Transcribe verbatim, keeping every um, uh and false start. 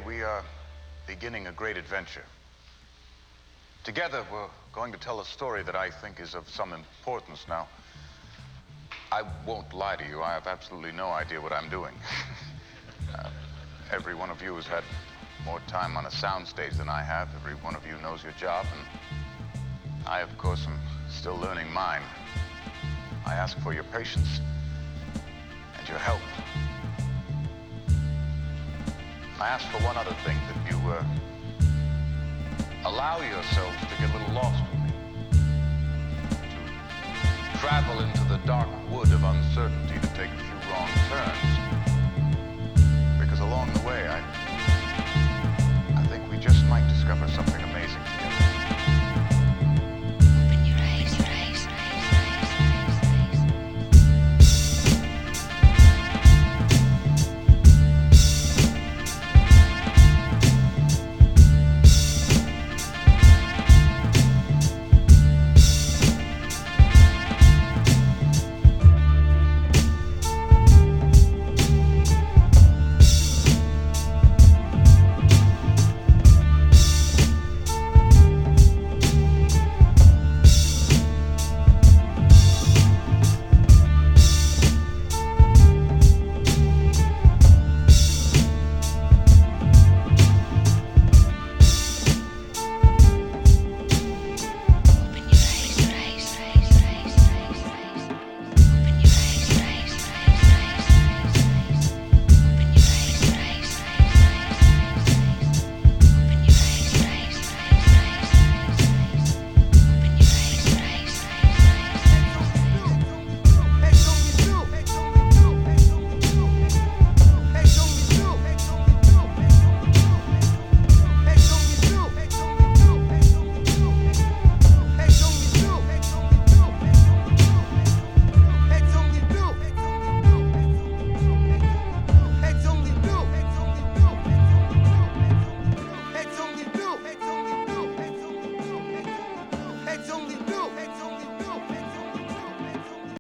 we are beginning a great adventure. Together, we're going to tell a story that I think is of some importance. Now, I won't lie to you. I have absolutely no idea what I'm doing. uh, every one of you has had more time on a soundstage than I have. Every one of you knows your job, and I, of course, am still learning mine. I ask for your patience and your help. I ask for one other thing, that you uh, allow yourselves to get a little lost with me, to travel into the dark wood of uncertainty, to take a few wrong turns, because along the way, I, I think we just might discover something